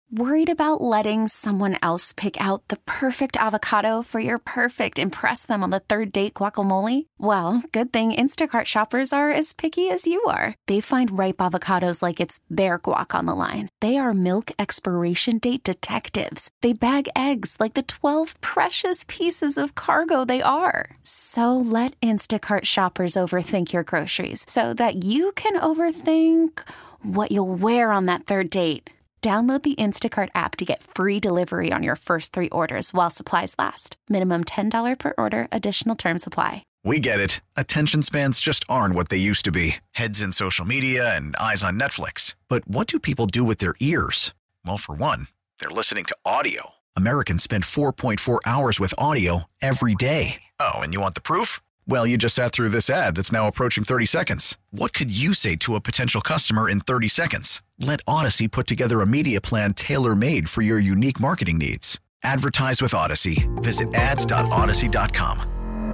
Worried about letting someone else pick out the perfect avocado for your perfect impress them on the third date guacamole? Well, good thing Instacart shoppers are as picky as you are. They find ripe avocados like it's their guac on the line. They are milk expiration date detectives. They bag eggs like the 12 precious pieces of cargo they are. So let Instacart shoppers overthink your groceries so that you can overthink what you'll wear on that third date. Download the Instacart app to get free delivery on your first 3 orders while supplies last. Minimum $10 per order. Additional terms apply. We get it. Attention spans just aren't what they used to be. Heads in social media and eyes on Netflix. But what do people do with their ears? Well, for one, they're listening to audio. Americans spend 4.4 hours with audio every day. Oh, and you want the proof? Well, you just sat through this ad that's now approaching 30 seconds. What could you say to a potential customer in 30 seconds? Let Odyssey put together a media plan tailor-made for your unique marketing needs. Advertise with Odyssey. Visit ads.odyssey.com.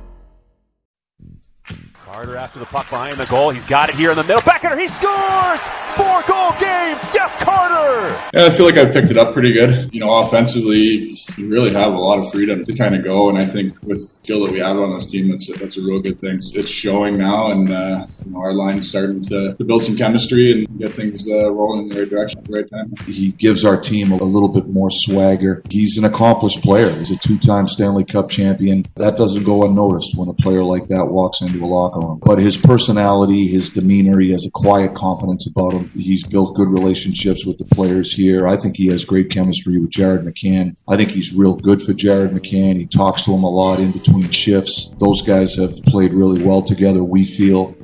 Carter after the puck behind the goal. He's got it here in the middle. Backhander, he scores! 4-goal game, Jeff Carter! Yeah, I feel like I picked it up pretty good. Offensively, you really have a lot of freedom to kind of go, and I think with the skill that we have on this team, that's a real good thing. It's showing now, and our line's starting to build some chemistry and get things rolling in the right direction at the right time. He gives our team a little bit more swagger. He's an accomplished player. He's a 2-time Stanley Cup champion. That doesn't go unnoticed when a player like that walks into a locker room. But his personality, his demeanor, he has a quiet confidence about him. He's built good relationships with the players here. I think he has great chemistry with Jared McCann. I think he's real good for Jared McCann. He talks to him a lot in between shifts. Those guys have played really well together, we feel.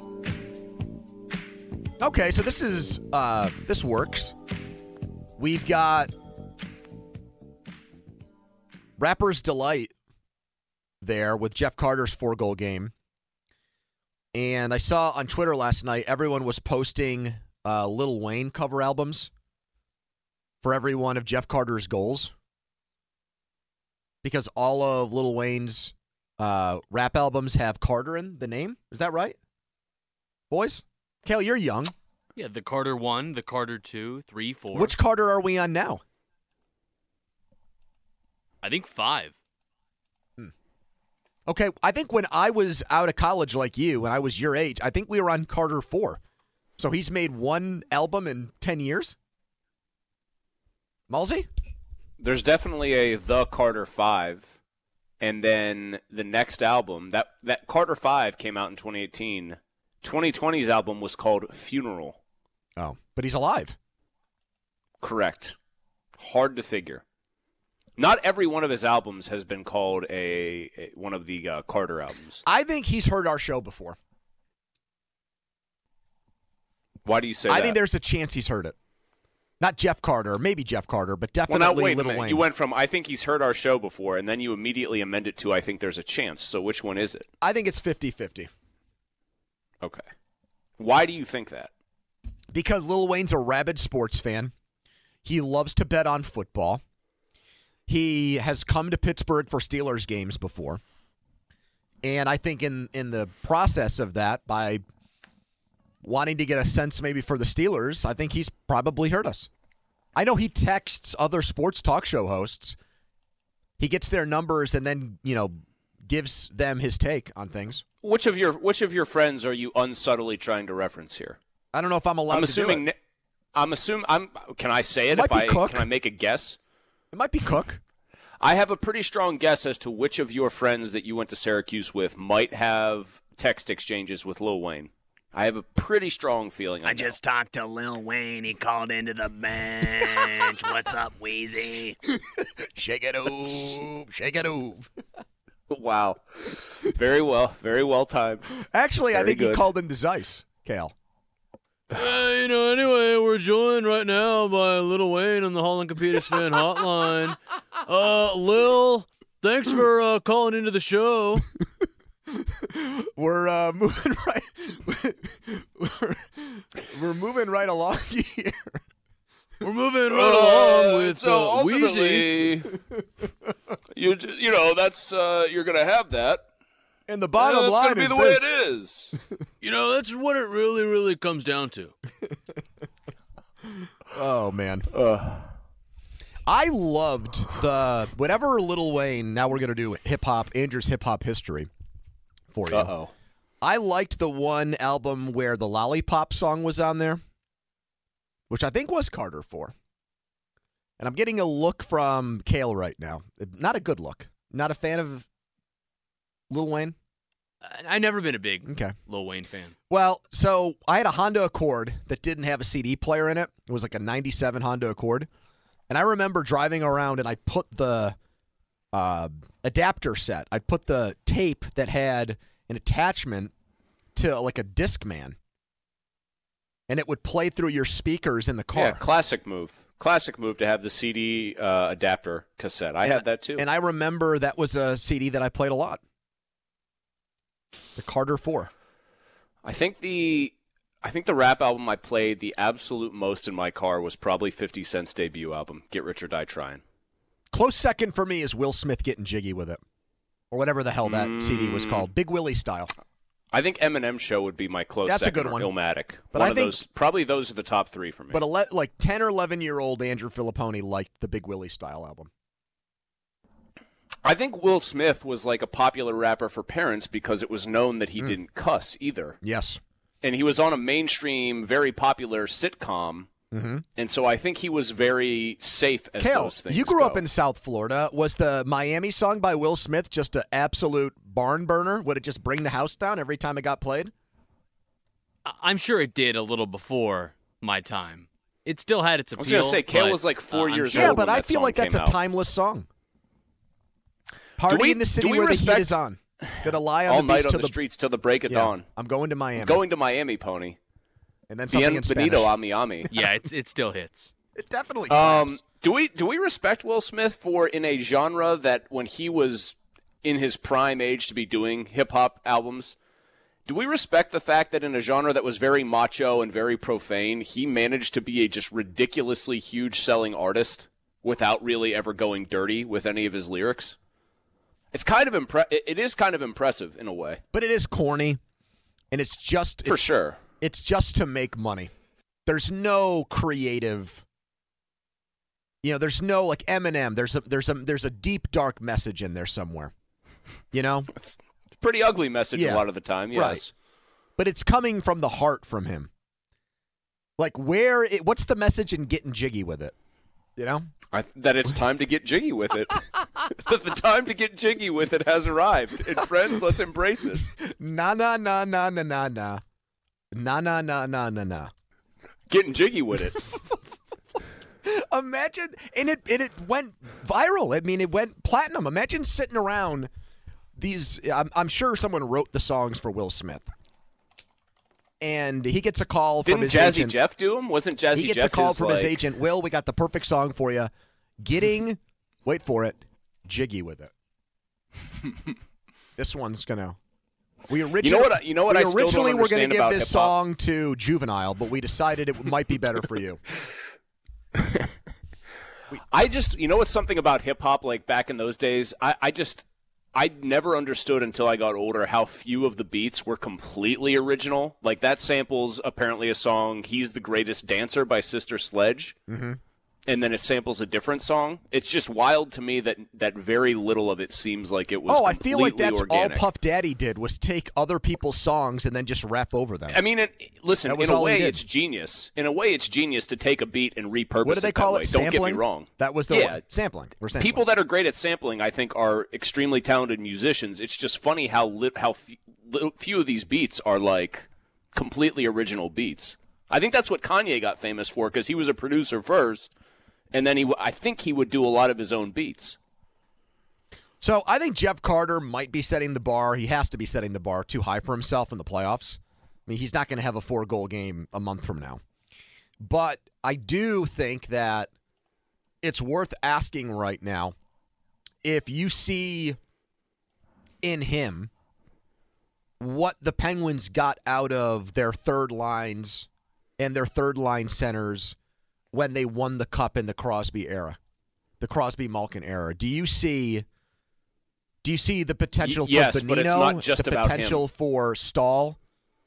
Okay, so this works. We've got Rapper's Delight there with Jeff Carter's 4-goal game. And I saw on Twitter last night, everyone was posting Lil Wayne cover albums for every one of Jeff Carter's goals. Because all of Lil Wayne's rap albums have Carter in the name. Is that right? Boys? Kale, you're young. Yeah, the Carter 1, the Carter 2, 3, 4. Which Carter are we on now? I think 5. Okay, I think when I was out of college like you, when I was your age, I think we were on Carter 4. So he's made one album in 10 years? Malsey? There's definitely a The Carter 5. And then the next album, that Carter 5 came out in 2018. 2020's album was called Funeral. Oh, but he's alive. Correct. Hard to figure. Not every one of his albums has been called one of the Carter albums. I think he's heard our show before. Why do you say that? I think there's a chance he's heard it. Not Jeff Carter, maybe Jeff Carter, but definitely Lil Wayne. You went from I think he's heard our show before, and then you immediately amend it to I think there's a chance. So which one is it? I think it's 50-50. Okay. Why do you think that? Because Lil Wayne's a rabid sports fan. He loves to bet on football. He has come to Pittsburgh for Steelers games before. And I think in the process of that, by wanting to get a sense maybe for the Steelers, I think he's probably heard us. I know he texts other sports talk show hosts. He gets their numbers and then, gives them his take on things. Which of your friends are you unsubtly trying to reference here? I don't know if I'm allowed to do it. Can I say it? Can I make a guess? It might be Cook. I have a pretty strong guess as to which of your friends that you went to Syracuse with might have text exchanges with Lil Wayne. I have a pretty strong feeling on that. I just talked to Lil Wayne. He called into the bench. What's up, Wheezy? Shake it oop. Shake it oop. Wow. Very well timed. Actually, Very I think good. he called into Zeiss, Kale. Anyway, we're joined right now by Lil Wayne on the Holland Computer fan hotline. Lil, thanks for calling into the show. We're moving right. We're moving right along here. We're moving right along with Wheezy. That's you're gonna have that. And the bottom line is the way it is. That's what it really, really comes down to. Oh man. I loved whatever Lil Wayne. Now we're gonna do hip hop. Andrew's hip hop history for you. Uh-oh. I liked the one album where the Lollipop song was on there, which I think was Carter 4. And I'm getting a look from Kale right now. Not a good look. Not a fan of Lil Wayne? I've never been a big Lil Wayne fan. Well, so I had a Honda Accord that didn't have a CD player in it. It was like a 97 Honda Accord. And I remember driving around and I put the adapter set. I put the tape that had an attachment to like a Discman. And it would play through your speakers in the car. Yeah, classic move. Classic move to have the CD adapter cassette. I had that too. And I remember that was a CD that I played a lot. The Carter 4. I think the rap album I played the absolute most in my car was probably 50 Cent's debut album, Get Rich or Die Tryin'. Close second for me is Will Smith Getting Jiggy with It. Or whatever the hell that CD was called. Big Willie style. I think Eminem Show would be my close That's second. a good one. Illmatic. But one I of think, those, probably those are the top three for me. But like 10 or 11-year-old Andrew Filipponi liked the Big Willie style album. I think Will Smith was like a popular rapper for parents because it was known that he didn't cuss either. Yes. And he was on a mainstream, very popular sitcom. Mm-hmm. And so I think he was very safe as Kale, those things you grew go. up in South Florida. Was the Miami song by Will Smith just an absolute barn burner? Would it just bring the house down every time it got played? I'm sure it did a little before my time. It still had its appeal. I was going to say, Kale was like 4 years old. Yeah, but when I that feel song like that's came a out. timeless song. Party in the city where the heat is on. Gonna lie on all the night beach on till the streets till the break of dawn. I'm going to Miami. I'm going to Miami, Pony. And then something in Spanish. Bienvenido a Miami. Yeah, it still hits. It definitely claps. Do we respect Will Smith for in a genre that when he was in his prime age to be doing hip hop albums? Do we respect the fact that in a genre that was very macho and very profane, he managed to be a just ridiculously huge selling artist without really ever going dirty with any of his lyrics? It's kind of it is kind of impressive in a way. But it is corny, and it's just for sure. It's just to make money. There's no creative. There's no like Eminem. There's a deep dark message in there somewhere. It's a pretty ugly message a lot of the time. Yes, right. But it's coming from the heart from him. Like what's the message in getting jiggy with it? That it's time to get jiggy with it. That the time to get jiggy with it has arrived. And friends, let's embrace it. Na na na na na na na. Na na na na na na. Getting jiggy with it. Imagine, and it went viral. I mean, it went platinum. Imagine sitting around these. I'm sure someone wrote the songs for Will Smith, and he gets a call from his agent. Didn't Jazzy Jeff do them? Wasn't Jazzy Jeff? He gets a call from his agent. Will, we got the perfect song for you. Getting, wait for it, jiggy with it. This one's gonna. We originally, I originally were going to give this hip-hop. song to Juvenile, but we decided it might be better for you. What's something about hip hop like back in those days? I never understood until I got older how few of the beats were completely original. Like that samples apparently a song "He's the Greatest Dancer" by Sister Sledge. Mm-hmm. And then it samples a different song. It's just wild to me that very little of it seems like it was. I feel like that's organic. all Puff Daddy did was take other people's songs and then just rap over them. I mean, listen. In a way, it's genius. In a way, it's genius to take a beat and repurpose it. What do they call it? Sampling? Don't get me wrong. That was the one. Sampling. We're sampling. People that are great at sampling, I think, are extremely talented musicians. It's just funny how few of these beats are like completely original beats. I think that's what Kanye got famous for because he was a producer first. And then I think he would do a lot of his own beats. So I think Jeff Carter might be setting the bar. He has to be setting the bar too high for himself in the playoffs. I mean, he's not going to have a 4-goal game a month from now. But I do think that it's worth asking right now if you see in him what the Penguins got out of their third lines and their third line centers when they won the Cup in the Crosby era, the Crosby-Malkin era. Do you see the potential for yes, Bonino? but it's not just the about potential him. for Stahl?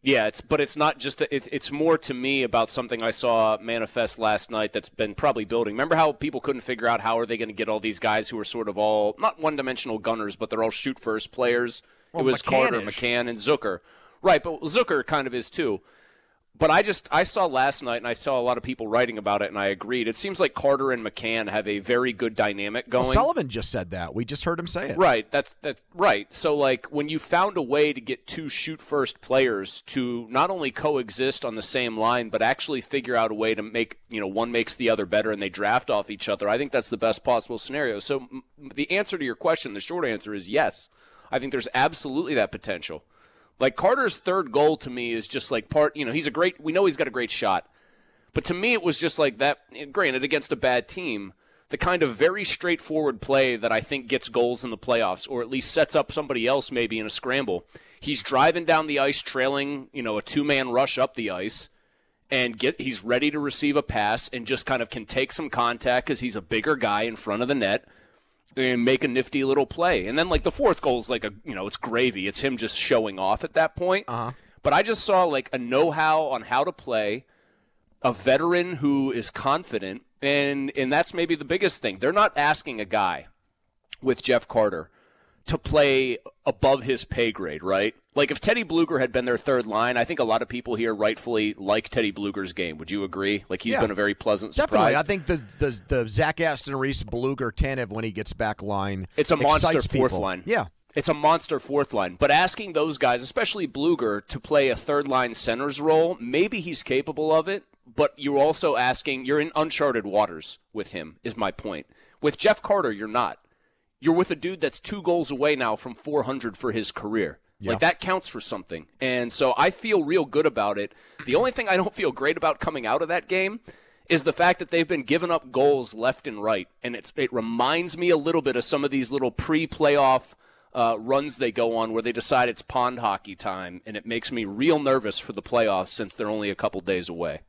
Yeah, it's not just it's more to me about something I saw manifest last night that's been probably building. Remember how people couldn't figure out how are they going to get all these guys who are sort of all not one-dimensional gunners, but they're all shoot-first players. Well, it was Carter, McCann, and Zucker. Right, but Zucker kind of is too. But I saw last night, and I saw a lot of people writing about it, and I agreed. It seems like Carter and McCann have a very good dynamic going. Well, Sullivan just said that. We just heard him say it. Right, that's right. So, like, when you found a way to get two shoot-first players to not only coexist on the same line, but actually figure out a way to make, one makes the other better, and they draft off each other, I think that's the best possible scenario. So, the answer to your question, the short answer is yes. I think there's absolutely that potential. Like, Carter's third goal to me is just like we know he's got a great shot. But to me, it was just like that, granted, against a bad team, the kind of very straightforward play that I think gets goals in the playoffs, or at least sets up somebody else maybe in a scramble. He's driving down the ice, trailing, a two-man rush up the ice, and he's ready to receive a pass and just kind of can take some contact because he's a bigger guy in front of the net. And make a nifty little play. And then, like, the fourth goal is like it's gravy. It's him just showing off at that point. Uh-huh. But I just saw, like, a know-how on how to play, a veteran who is confident, and that's maybe the biggest thing. They're not asking a guy with Jeff Carter to play above his pay grade, right? Like, if Teddy Bluger had been their third line, I think a lot of people here rightfully like Teddy Bluger's game. Would you agree? Like, he's been a very pleasant surprise. Definitely. I think the Zach Aston Reese, Bluger, Tanev, when he gets back line, it's a monster fourth people. line. Yeah. It's a monster fourth line. But asking those guys, especially Bluger, to play a third line center's role, maybe he's capable of it, but you're also you're in uncharted waters with him, is my point. With Jeff Carter, you're not. You're with a dude that's 2 goals away now from 400 for his career. Yeah. Like, that counts for something. And so I feel real good about it. The only thing I don't feel great about coming out of that game is the fact that they've been giving up goals left and right. And it reminds me a little bit of some of these little pre-playoff runs they go on where they decide it's pond hockey time. And it makes me real nervous for the playoffs since they're only a couple days away.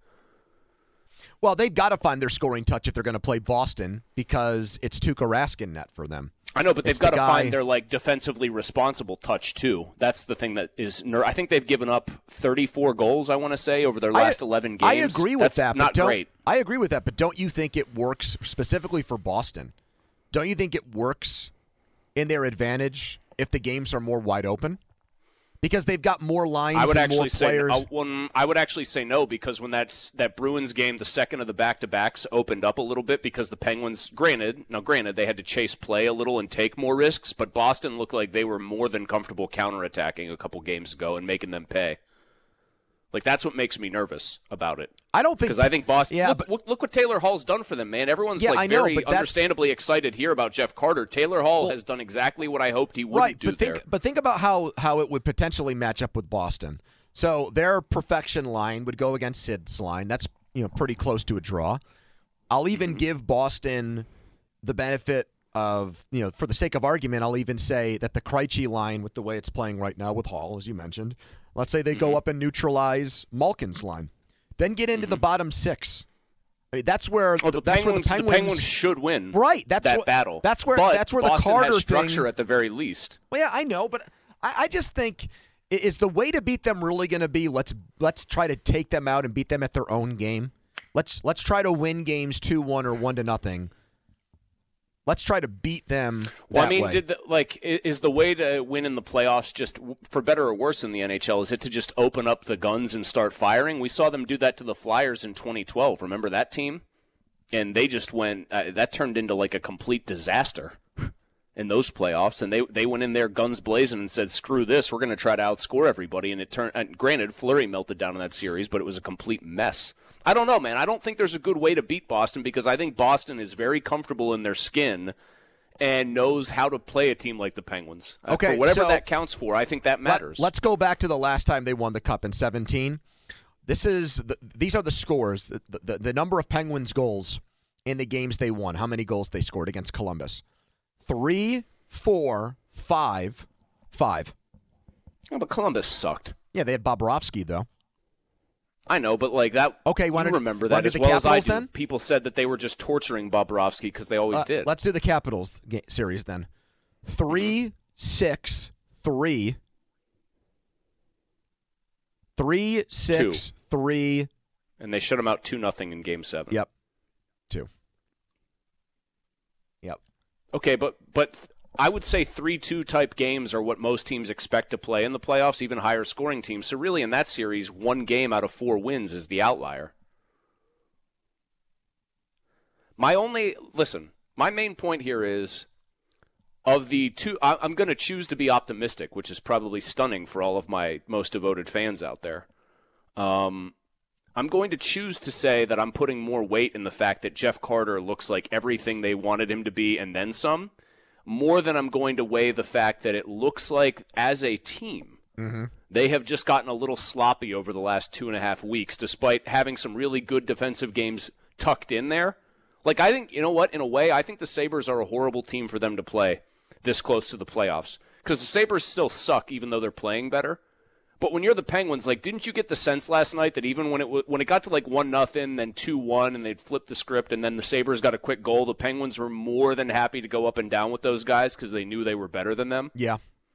Well, they've got to find their scoring touch if they're going to play Boston because it's Tuukka Rask net for them. I know, but they've got to find their defensively responsible touch too. That's the thing that is. I think they've given up 34 goals. I want to say over their last 11 games. I agree with that. Not great. I agree with that, but don't you think it works specifically for Boston? Don't you think it works in their advantage if the games are more wide open? Because they've got more lines and more players. I would actually say no, because when that Bruins game, the second of the back-to-backs, opened up a little bit because the Penguins, granted, they had to chase play a little and take more risks, but Boston looked like they were more than comfortable counterattacking a couple games ago and making them pay. Like, that's what makes me nervous about it. I don't think... Because I think Boston... Yeah, look what Taylor Hall's done for them, man. Everyone's very understandably excited here about Jeff Carter. Taylor Hall has done exactly what I hoped he would do there. But think about how it would potentially match up with Boston. So their perfection line would go against Sid's line. That's pretty close to a draw. I'll even give Boston the benefit of, for the sake of argument, I'll even say that the Krejci line, with the way it's playing right now with Hall, as you mentioned, let's say they go up and neutralize Malkin's line. Then get into the bottom 6. I mean, that's where the Penguins should win. Right, that battle. That's where Boston the Carter has structure thing, at the very least. Well, yeah, I know, but I just think is the way to beat them really going to be let's try to take them out and beat them at their own game. Let's try to win games 2-1 or 1-0. Let's try to beat them. Is the way to win in the playoffs just, for better or worse in the NHL, is it to just open up the guns and start firing? We saw them do that to the Flyers in 2012. Remember that team? And they just went, that turned into like a complete disaster in those playoffs. And they went in there guns blazing and said, screw this, we're going to try to outscore everybody. And it turned, granted, Fleury melted down in that series, but it was a complete mess. I don't know, man. I don't think there's a good way to beat Boston because I think Boston is very comfortable in their skin and knows how to play a team like the Penguins. Okay, for whatever that counts for, I think that matters. Let's go back to the last time they won the Cup in 2017. These are the scores, the number of Penguins goals in the games they won. How many goals they scored against Columbus? 3, 4, 5, 5. Oh, but Columbus sucked. Yeah, they had Bobrovsky, though. I know, but like that. Okay, you remember that as well as I do. Then? People said that they were just torturing Bobrovsky because they always did. Let's do the Capitals series then. 3, 6, 3, 3-6-3. And they shut them out 2-0 in Game 7. Yep. 2. Yep. Okay, but I would say 3-2 type games are what most teams expect to play in the playoffs, even higher scoring teams. So really in that series, 1 game out of 4 wins is the outlier. My main point here is, of the two, I'm going to choose to be optimistic, which is probably stunning for all of my most devoted fans out there. I'm going to choose to say that I'm putting more weight in the fact that Jeff Carter looks like everything they wanted him to be and then some, more than I'm going to weigh the fact that it looks like, as a team, they have just gotten a little sloppy over the last 2.5 weeks, despite having some really good defensive games tucked in there. Like, I think, you know what, in a way, I think the Sabres are a horrible team for them to play this close to the playoffs. Because the Sabres still suck, even though they're playing better. But when you're the Penguins, like, didn't you get the sense last night that even when it got to like 1-0, then 2-1, and they'd flipped the script, and then the Sabres got a quick goal, the Penguins were more than happy to go up and down with those guys because they knew they were better than them? Yeah.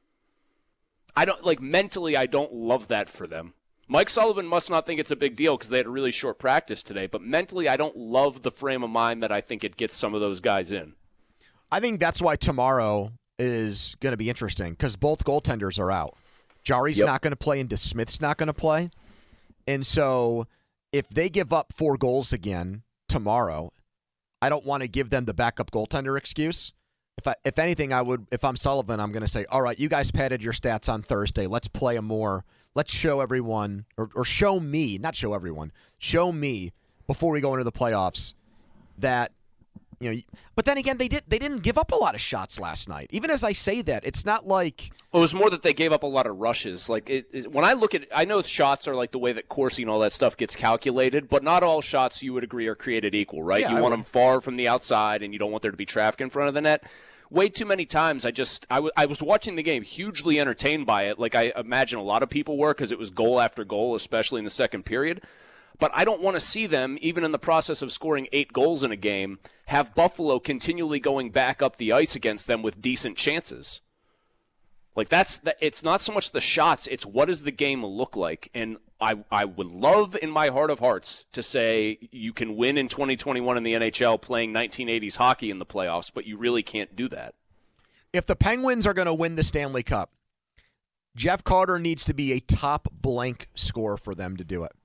Mentally, I don't love that for them. Mike Sullivan must not think it's a big deal because they had a really short practice today, but mentally I don't love the frame of mind that I think it gets some of those guys in. I think that's why tomorrow is going to be interesting, because both goaltenders are out. Jari's not going to play and DeSmith's not going to play. And so if they give up 4 goals again tomorrow, I don't want to give them the backup goaltender excuse. If anything, if I'm Sullivan, I'm going to say, all right, you guys padded your stats on Thursday. Let's play let's show everyone, or show me, not show everyone, show me before we go into the playoffs that, you know. But then again, they didn't give up a lot of shots last night. Even as I say that, it's not like. Well, it was more that they gave up a lot of rushes. Like, when I look at it, I know shots are like the way that Corsi and all that stuff gets calculated, but not all shots, you would agree, are created equal, right? Yeah, you want them far from the outside, and you don't want there to be traffic in front of the net. Way too many times, I was watching the game, hugely entertained by it, like I imagine a lot of people were, because it was goal after goal, especially in the second period. But I don't want to see them, even in the process of scoring 8 goals in a game, have Buffalo continually going back up the ice against them with decent chances. Like, it's not so much the shots, it's what does the game look like. And I would love, in my heart of hearts, to say you can win in 2021 in the NHL playing 1980s hockey in the playoffs, but you really can't do that. If the Penguins are going to win the Stanley Cup, Jeff Carter needs to be a top blank scorer for them to do it.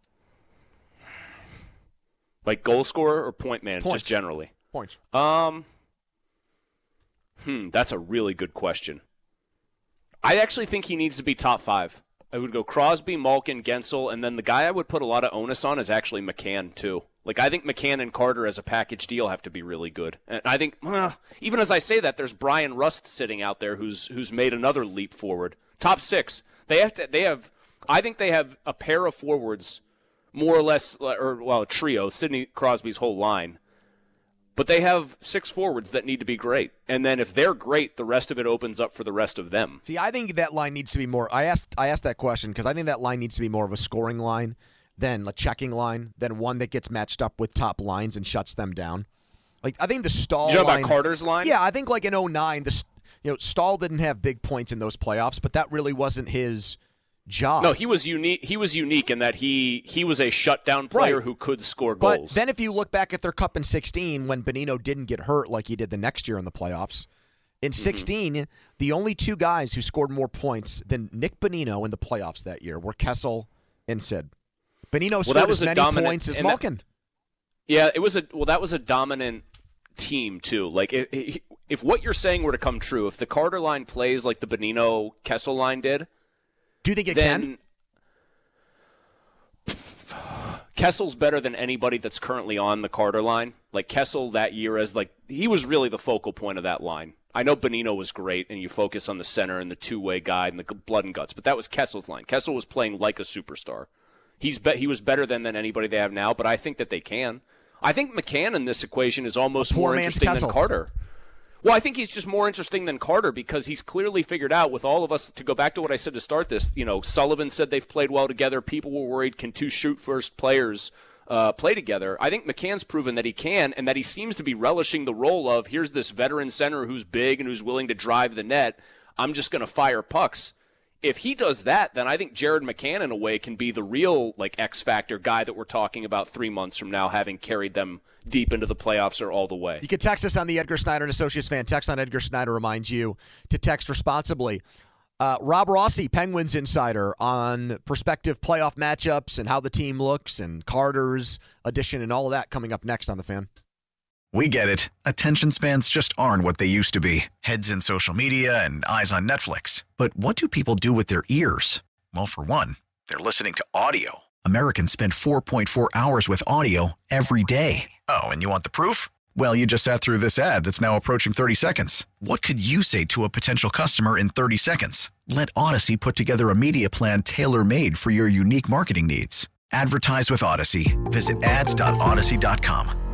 Like goal scorer or point man, Points. just generally? Points. That's a really good question. I actually think he needs to be top 5. I would go Crosby, Malkin, Gensel, and then the guy I would put a lot of onus on is actually McCann, too. Like, I think McCann and Carter as a package deal have to be really good. And I think, even as I say that, there's Brian Rust sitting out there who's made another leap forward. Top 6. I think they have a pair of forwards, more or less, a trio, Sidney Crosby's whole line. But they have 6 forwards that need to be great. And then if they're great, the rest of it opens up for the rest of them. See, I think that line needs to be more. I asked that question because I think that line needs to be more of a scoring line than a checking line, than one that gets matched up with top lines and shuts them down. Like, I think the Stahl you know line. About Carter's line? Yeah, I think like in 2009, Stahl didn't have big points in those playoffs, but that really wasn't his job. No, he was unique. He was unique in that he was a shutdown player who could score goals. But then if you look back at their cup in 2016, when Bonino didn't get hurt like he did the next year in the playoffs, in 2016, the only 2 guys who scored more points than Nick Bonino in the playoffs that year were Kessel and Sid. Bonino scored as many points as Malkin. That was a dominant team too. Like if what you're saying were to come true, if the Carter line plays like the Bonino Kessel line did. Do you think it can? Kessel's better than anybody that's currently on the Carter line. Like Kessel that year he was really the focal point of that line. I know Bonino was great, and you focus on the center and the two-way guy and the blood and guts, but that was Kessel's line. Kessel was playing like a superstar. He was better than anybody they have now, but I think that they can. I think McCann in this equation is almost more interesting than Carter. Well, I think he's just more interesting than Carter because he's clearly figured out with all of us, to go back to what I said to start this, Sullivan said they've played well together. People were worried, can 2 shoot-first players play together? I think McCann's proven that he can, and that he seems to be relishing the role of, here's this veteran center who's big and who's willing to drive the net. I'm just going to fire pucks. If he does that, then I think Jared McCann, in a way, can be the real X factor guy that we're talking about 3 months from now, having carried them deep into the playoffs or all the way. You can text us on the Edgar Snyder and Associates fan text on Edgar Snyder reminds you to text responsibly. Rob Rossi, Penguins insider, on prospective playoff matchups and how the team looks, and Carter's addition and all of that coming up next on The Fan. We get it. Attention spans just aren't what they used to be. Heads in social media and eyes on Netflix. But what do people do with their ears? Well, for one, they're listening to audio. Americans spend 4.4 hours with audio every day. Oh, and you want the proof? Well, you just sat through this ad that's now approaching 30 seconds. What could you say to a potential customer in 30 seconds? Let Odyssey put together a media plan tailor-made for your unique marketing needs. Advertise with Odyssey. Visit ads.odyssey.com.